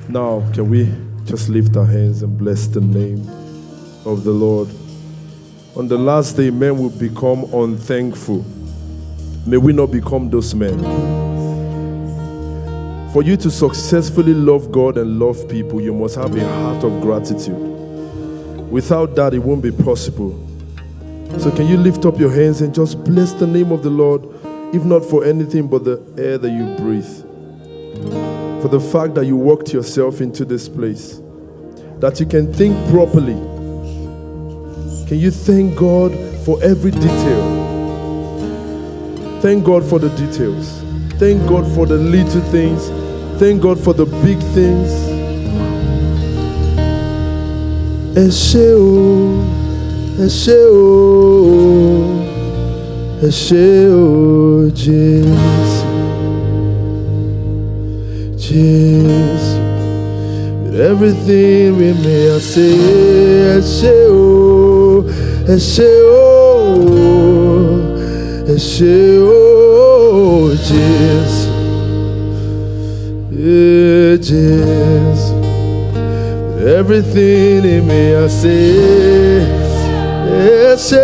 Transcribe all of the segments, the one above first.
Now, can we just lift our hands and bless the name of the Lord? On the last day, men will become unthankful. May we not become those men. For you to successfully love God and love people, you must have a heart of gratitude. Without that, it won't be possible. So can you lift up your hands and just bless the name of the Lord, if not for anything but the air that you breathe? For the fact that you walked yourself into this place, that you can think properly. Can you thank God for every detail? Thank God for the details. Thank God for the little things. Thank God for the big things. Eshe o, Eshe o, Eshe o, Jesus. Jesus, with everything we may have said, Eshe o, Eshe o, Eshe o, Jesus, Jesus, with everything we may have said, Eshe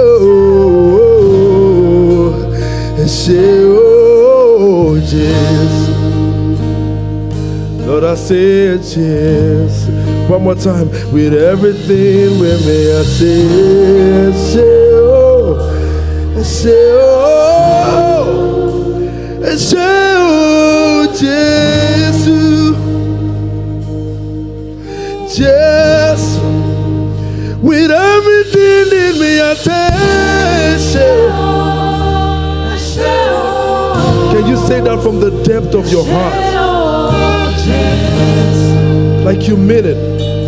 o, Eshe o, Jesus. Lord, I say yes. One more time. With everything we may have said, say oh, say oh, say oh, Jesus, Jesus. With everything in me, I say oh. Can you say that from the depth of your heart? Like you mean it.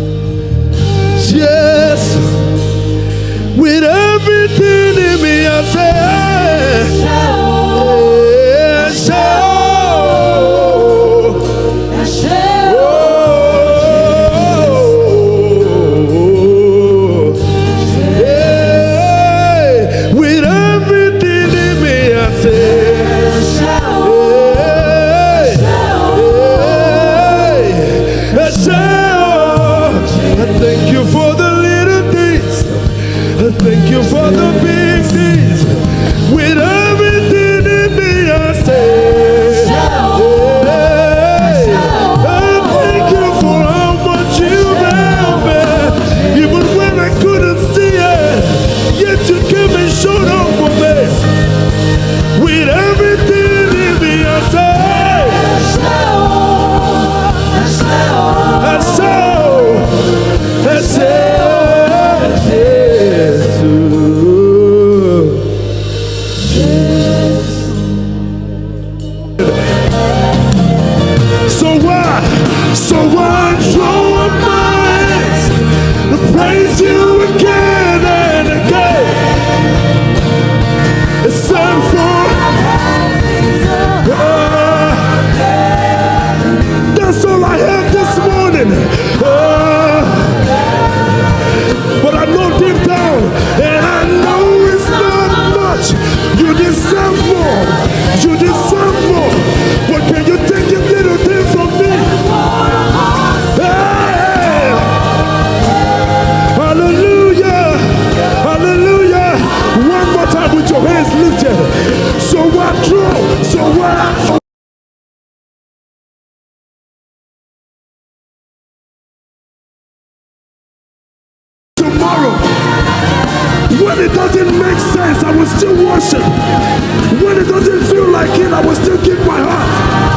Yes, with everything in me, I say, with everything in me, I say. Thank you for the little things. Thank you for the big things. With everything in me, I say, thank you for how much you helped me. Even when I couldn't see it, yet you came and showed up for me. With everything in me, I say, so I throw up my hands to praise you again and again. It's time for that's all I have this morning. But I know deep down, and I know it's not much. You deserve more. You deserve more. But can you take this little thing from me? Hey! Hallelujah! Hallelujah! One more time with your hands lifted. So what true? So what? Tomorrow, when it doesn't make sense, I will still worship. When it doesn't feel like it, I will still give my heart.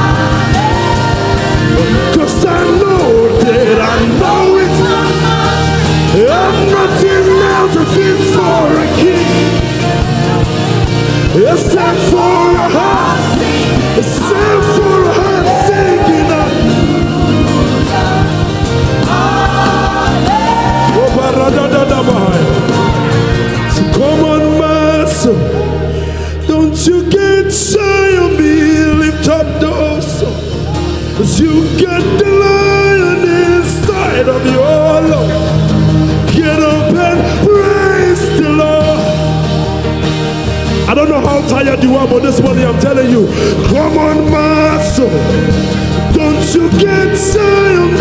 'Cause I know that I know it. I'm nothing else fit for a king. It's time for a heart. It's time for a heart singing up. So come on, my soul, don't you get shy on me, lift up those souls, 'cause you got the lion inside of your love. Get up and praise the Lord. I don't know how tired you are, but this morning I'm telling you, come on, my soul, don't you get shy on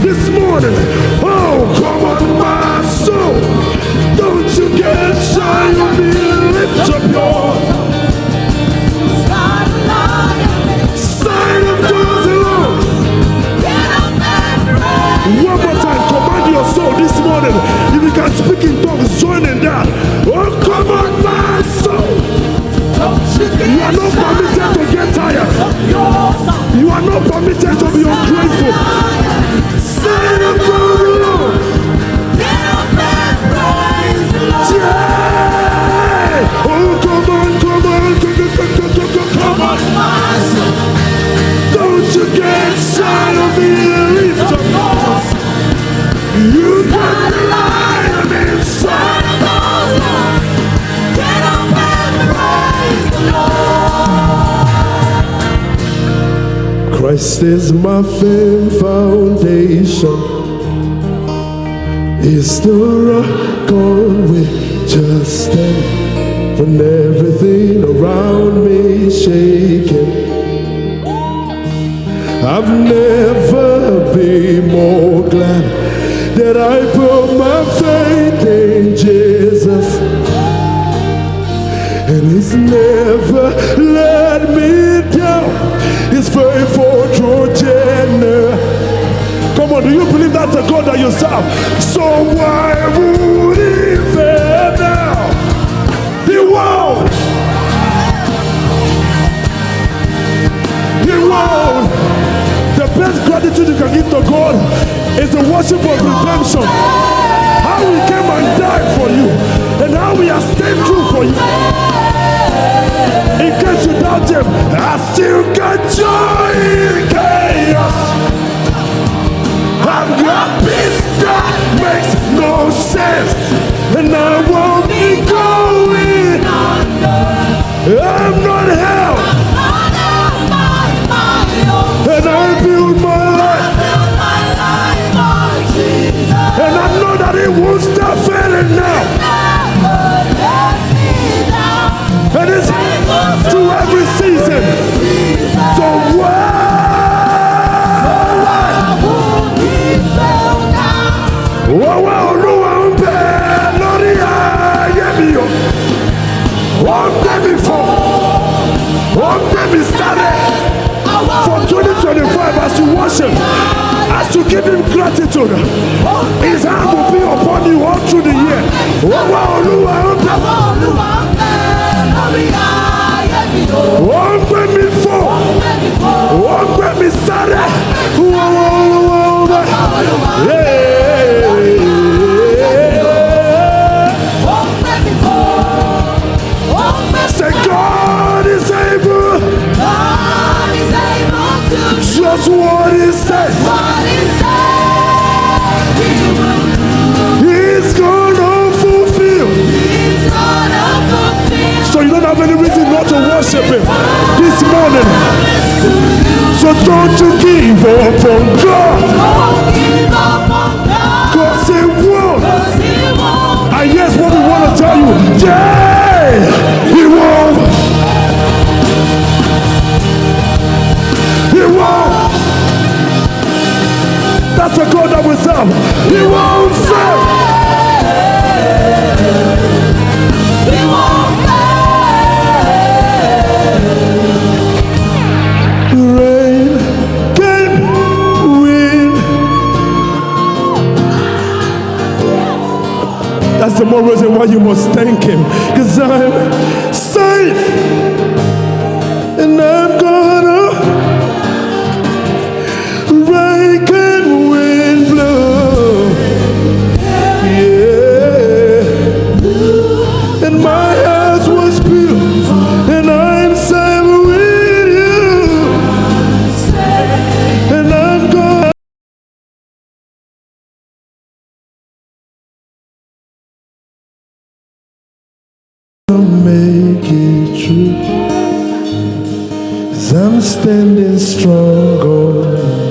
this morning. Oh, come on, my soul. Don't you get shy of me. Lift up your sign of those alone. One more time, command your soul this morning. If you can speak in tongues, join in that. Oh, come on, my soul. You are not permitted to get tired. You are not permitted to be ungrateful. Sign of those alone. Yeah. Oh, come on, come on, come on, my soul. Don't you get shy of me. Lift up. You got the lion inside. Get up and praise the Lord. Christ is my firm foundation. He's the rock on which I stand when everything around me is shaking. I've never been more glad that I put my faith in Jesus, and He's never let me down. He's faithful through generation. Come on, do you believe that's the God that you serve? So why would He fail now? He won't. He won't. The best gratitude you can give to God is the worship of redemption. How He came and died for you, and how He has stayed true for you. In case you doubt Him, I still got joy in chaos. I've got peace that makes no sense, and I won't be going under. I'm not hell, and I build my life on Jesus, and I know that He won't stop failing now. And it's through every season. So why? Oh, well, no, I'm bad, Lord, yeah, me, one day before, one day we started for 2025 as you worship, as you give Him gratitude, His hand will be upon you all through the year. Oh, well, no, I'm bad, one day before, one day we started, yeah. Say God is able. God is able to just what He said. He's gonna fulfill. So you don't have any reason not to worship Him this morning. So don't you give up on God. Cause He won't. And yes, what we want to tell you, yeah, He won't. He won't. That's the God that we serve. He won't fail. He won't fail. Rain can win. That's the more reason why you must thank Him. Because I'm safe, and I'm gonna rain can wind blow. Yeah. And my house was built, and I'm safe with you. And I'm gonna make it true, 'cause I'm standing strong, oh.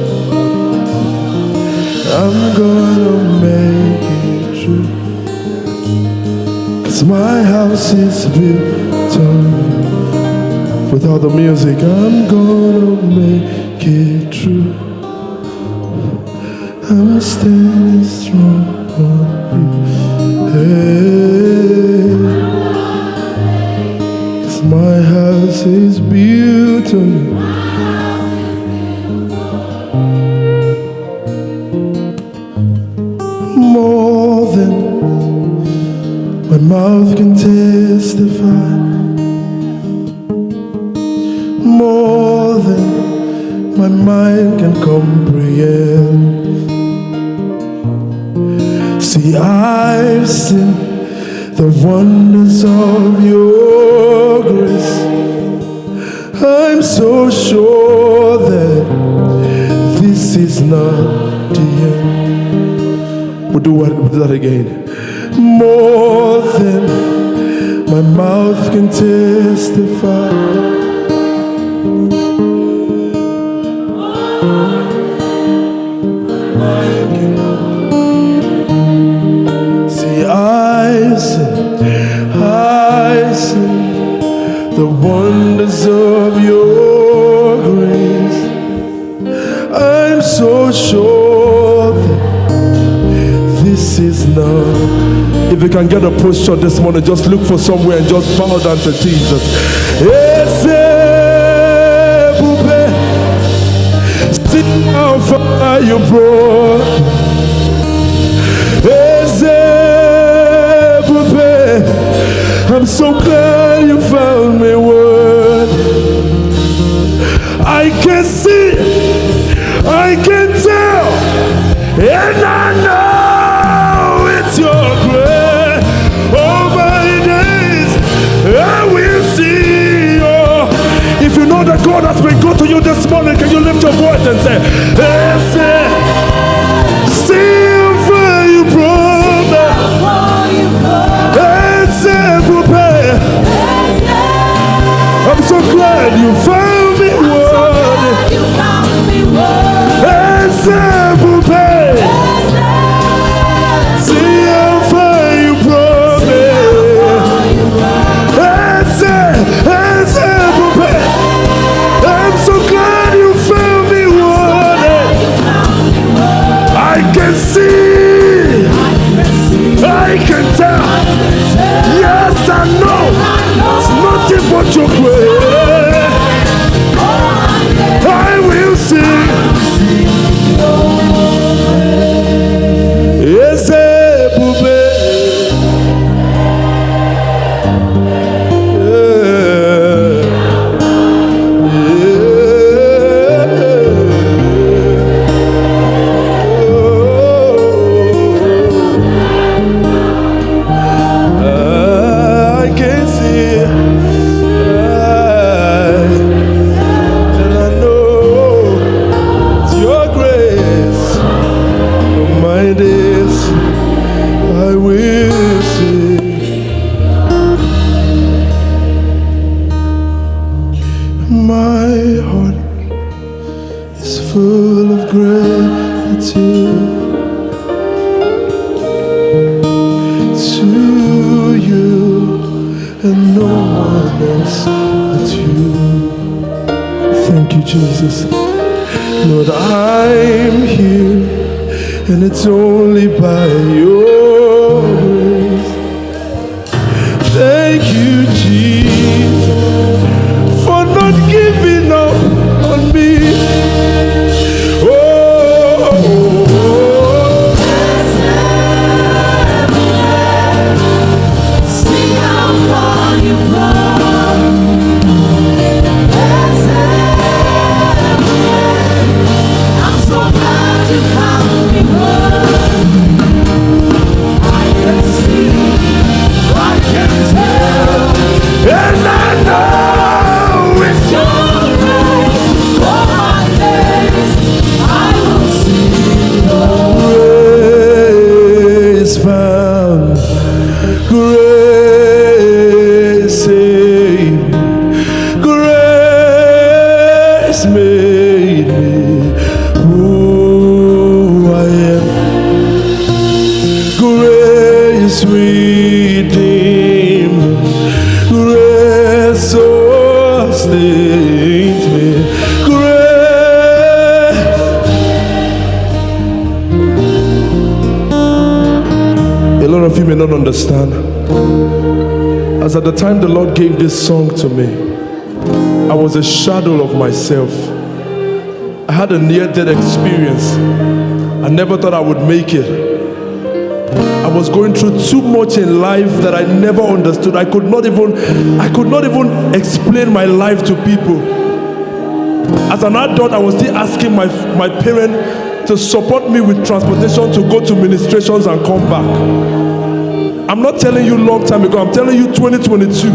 I'm gonna make it true, 'cause my house is built on. Without the music, I'm gonna make it true. I'm standing strong on you. Hey, 'cause my house is built on you. More than my mouth can testify, more than my mind can comprehend. See, I've seen the wonders of your grace. I'm so sure that this is not the end. We'll do that again. More than my mouth can testify, see, I've seen the wonders of your grace. I'm so sure that this is not. If you can get a posture this morning, just look for somewhere and just bow down to Jesus. See how far you brought. I'm so glad you found me worthy. I can see, I can tell, and I know it's your grace. All my days I will see you. If you know that God has been good to you this morning, can you lift your voice and say, see how far you brought me. I'm so glad you found me worthy. See how far you brought me. I'm so glad you found me worthy. I can see, I can tell. Yes, I know. It's nothing but your grace. I will sing. Yes, Jesus. Lord, I'm here, and it's only by your grace. Thank you, Jesus, for not giving up on me. See how far you brought. I'm so glad you found me worthy. I can see, I can tell, And I know it's your grace. For my days, I will sing your grace found, grace saved, grace made me who I am. Grace redeemed, grace sustains me, grace of you may not understand. As at the time the Lord gave this song to me, I was a shadow of myself. I had a near-death experience. I never thought I would make it. I was going through too much in life that I never understood. I could not even explain my life to people. As an adult, I was still asking my parent to support me with transportation to go to ministrations and come back. I'm not telling you long time ago, I'm telling you 2022.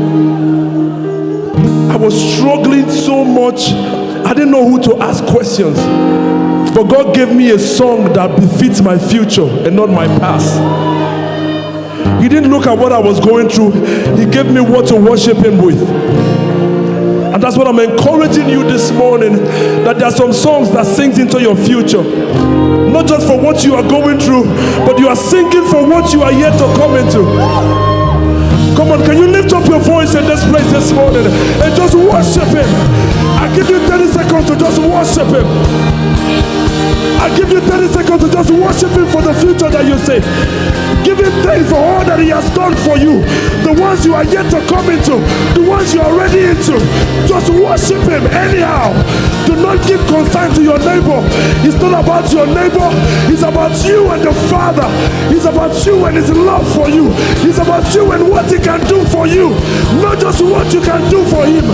I was struggling so much, I didn't know who to ask questions. But God gave me a song that befits my future and not my past. He didn't look at what I was going through, He gave me what to worship Him with. And that's what I'm encouraging you this morning, that there are some songs that sings into your future. Not just for what you are going through, but you are singing for what you are yet to come into. Come on, can you lift up your voice in this place this morning and just worship Him? I give you 30 seconds to just worship Him. I give you 30 seconds to just worship Him for the future that you say. Give Him thanks for all that He has done for you. The ones you are yet to come into, the ones you are already into. Just worship Him anyhow. Do not give concern to your neighbor. It's not about your neighbor. It's about you and the Father. It's about you and His love for you. It's about you and what He can do for you. Not just what you can do for Him.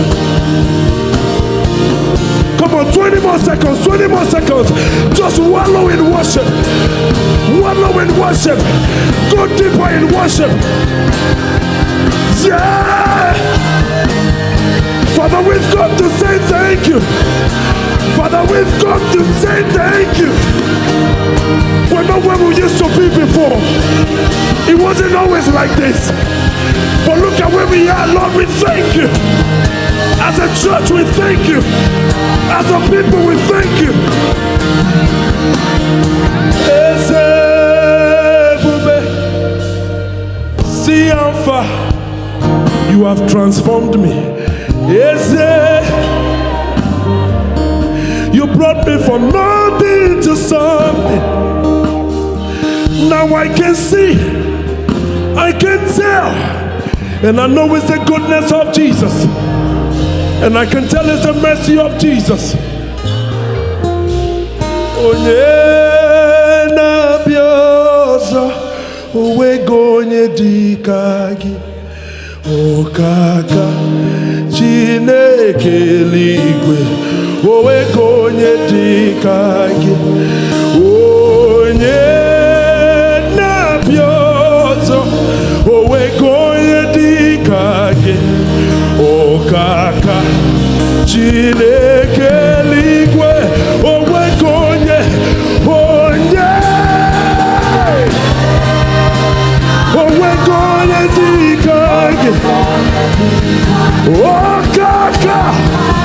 Come on, 20 more seconds, 20 more seconds. Just wallow in worship. Wallow in worship. Go deeper in worship. Yeah! Father, we've come to say thank you. Father, we've come to say thank you. We're not where we used to be before. It wasn't always like this. But look at where we are, Lord, we thank you. As a church, we thank you. As a people, we thank you. See how far you have transformed me. You brought me from nothing to something. Now I can see, I can tell, and I know it's the goodness of Jesus. And I can tell it's the mercy of Jesus. Onye na-abịa owego onye dịka gị, Okaka Chineke eluigwe, owego onye dịka gị. Onye na-abịa owego onye dịka gị, Okaka Chineke eluigwe, owego onye owego onye dịka gị, Okaka.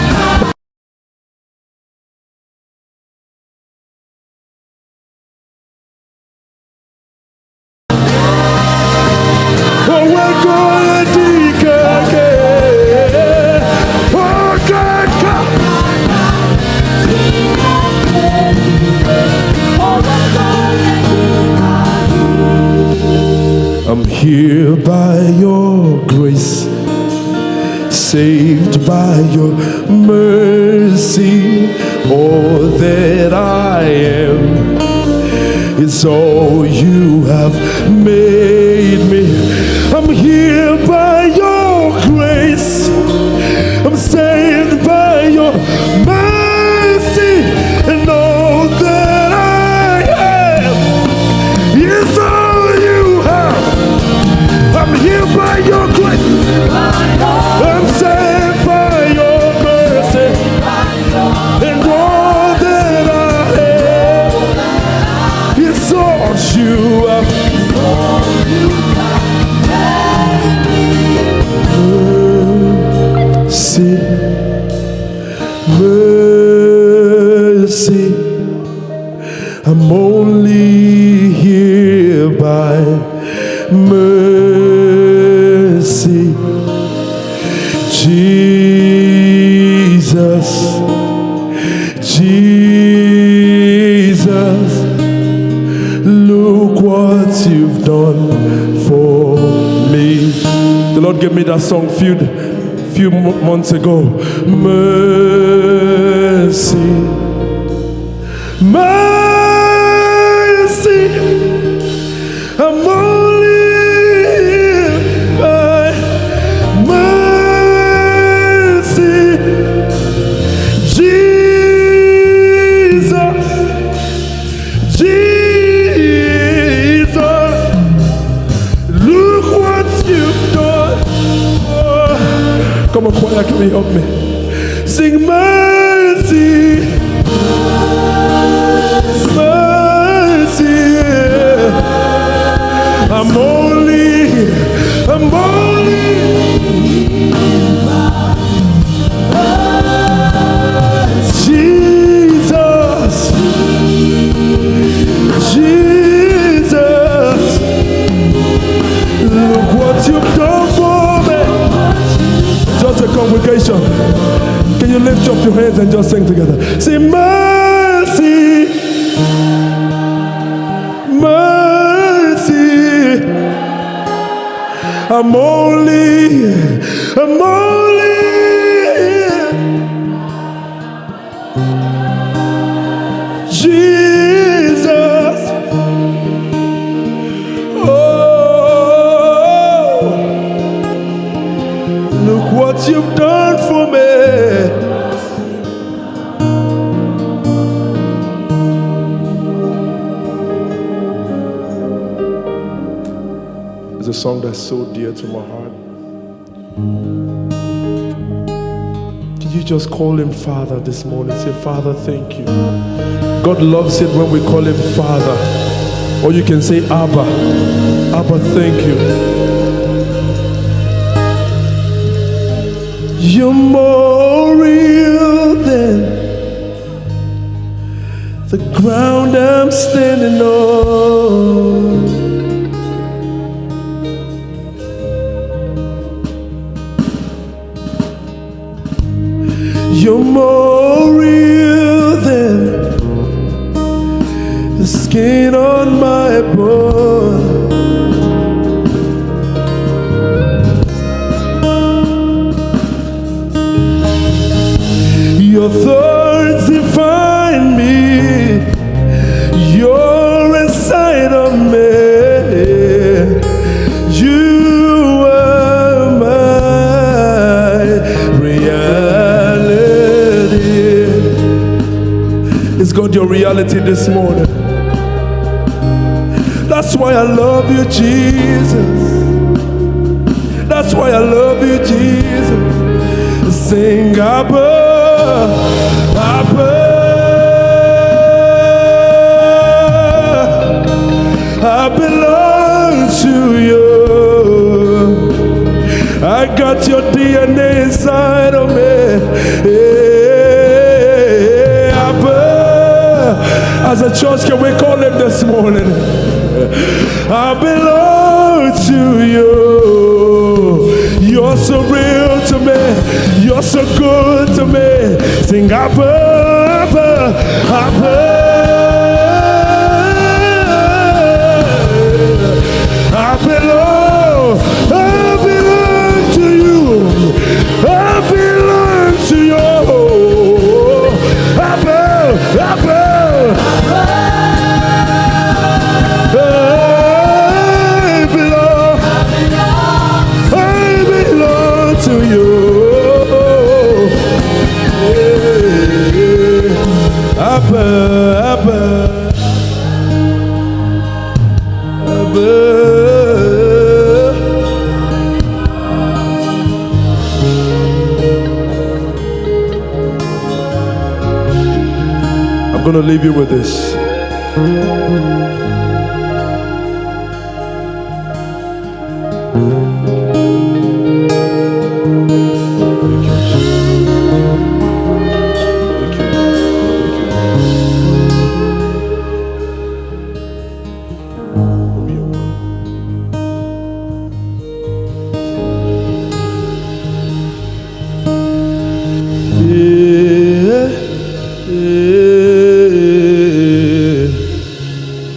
I'm here by your grace, saved by your mercy. All that I am is all you have made me. I'm here by your grace, I'm saved by your mercy, and all that I am is all you have. I'm here by your grace, I'm saved by your mercy, and all that I have is all you have. Mercy, mercy, I'm only here by mercy. Jesus, Jesus, look what you've done for me. The Lord gave me that song few months ago. Mercy, mercy, I'm only by mercy. Jesus, Jesus, look what you've done. Oh, come on, choir, can you help me? Sing mercy, mercy. I'm only Jesus, Jesus, look what you've done for me. Just a congregation, can you lift up your hands and just sing together? Say mercy, mercy, I'm only Jesus. Oh, look what you've done for me. It's a song that's so dear to my heart. Can you just call him Father this morning? Say, Father, thank you. God loves it when we call him Father. Or you can say, Abba. Abba, thank you. You're more real than the ground I'm standing on. You're more real than the skin on my bone. Your thoughts define me. You're inside of me. You are my reality. Is God your reality this morning? That's why I love you, Jesus. That's why I love you, Jesus. Sing Abba, Abba. I belong to you. I got your DNA inside of me. Hey, Abba. As a church, can we call him this morning? I belong to you. You're so real to me. You're so good to me. Sing Abba, Abba, Abba. I belong to you. I belong to you. Abba, Abba. I belong to you. Abba, Abba, Abba. I'm going to leave you with this. Yeah.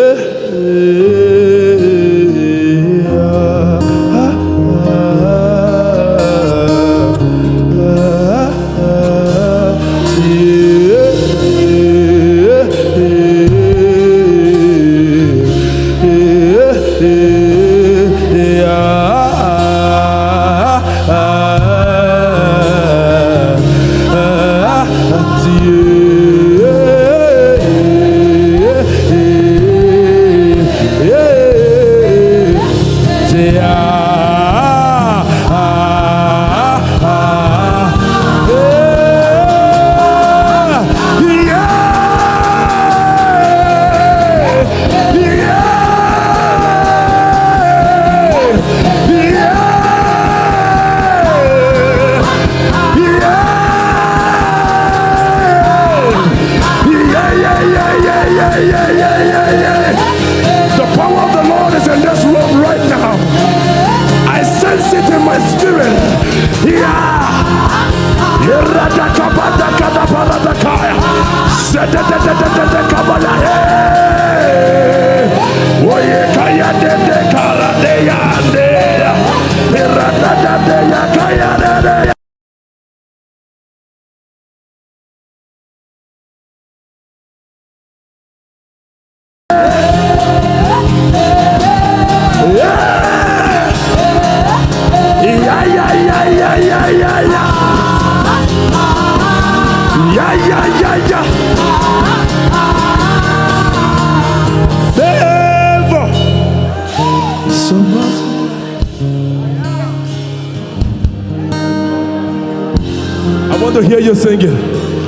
I want to hear you singing.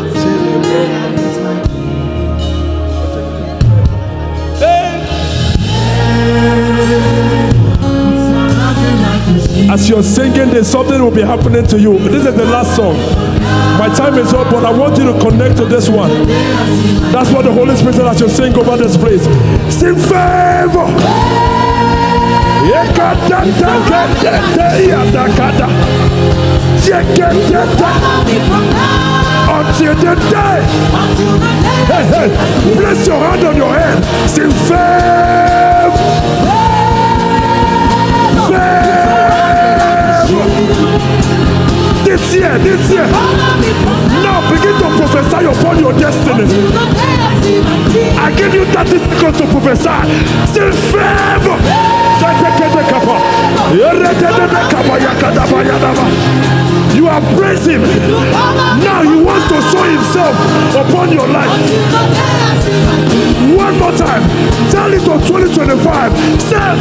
As you're singing, there's something will be happening to you. This is the last song. My time is up, but I want you to connect to this one. That's what the Holy Spirit said as you sing over this place. Sing favor. Until the day. Hey, hey, place your hand on your head. Sing favor. This year. Now begin to prophesy upon your destiny. I give you 30 seconds to prophesy. Say favor. You are praising him. Now he wants to show himself upon your life. One more time. Tell it to 2025. Say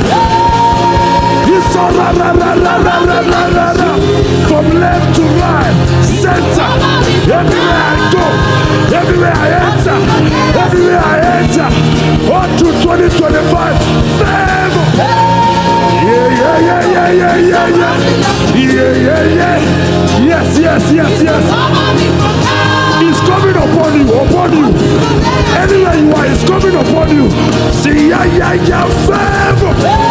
from left to right, center, everywhere I go, everywhere I enter, on to 2025, favor. Yeah. Yes. It's coming upon you. Anywhere you are, it's coming upon you. See, favor.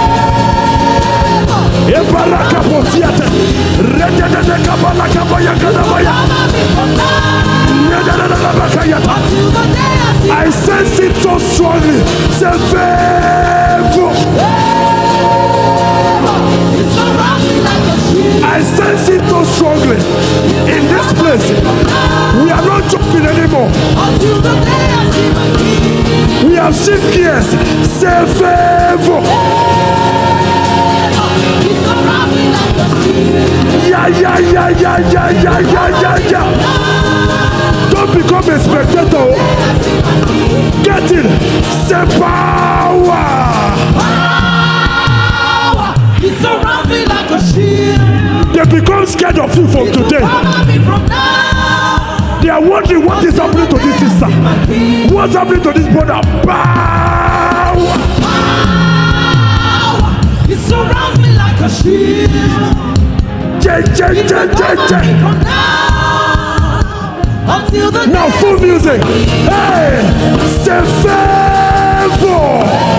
I sense it so strongly. Say favor. I sense it so strongly in this place. We are not joking anymore. We have shift gears. Say favor. Yeah. Don't become a spectator. Get it. Say power. You surround me like a shield. They become scared of you from today. They are wondering what is happening to this sister. What's happening to this brother? Power. You surround me like a shield. Now full music. Hey, say favor.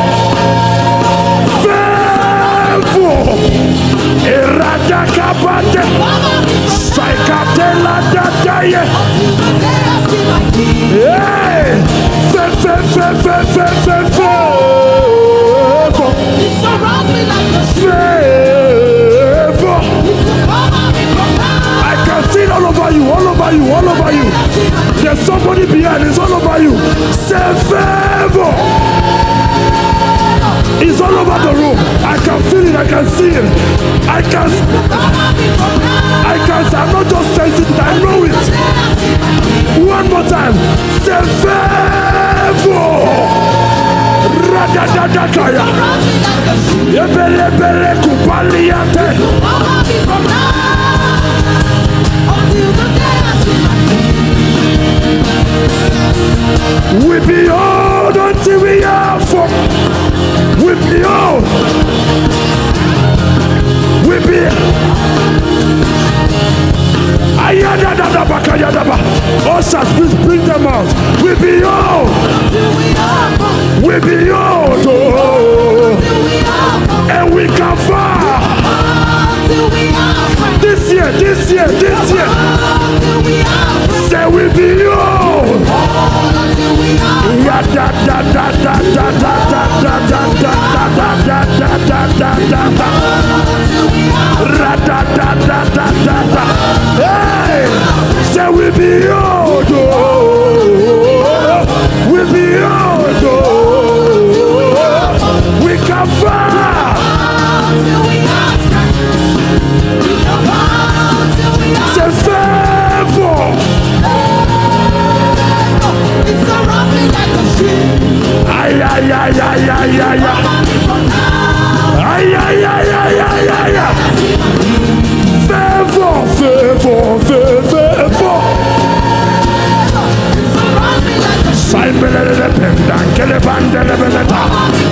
Eradakabate. Saikatela dadaye. Hey, favor. Say favor. It's all over the room. I can feel it. I can see it. I'm not just sensing it. I know it. One more time. Say favor. Radadadakaya. Ebelebele kupaliate. We behold until we are for. We behold. We behold. Ayadadadabakayadaba. Ushers, please bring them out. We behold. We behold. And we can far. This year. Say we behold. Hey, say we behold. We behold. We can far. Say favor. Ay. Favor. Simon,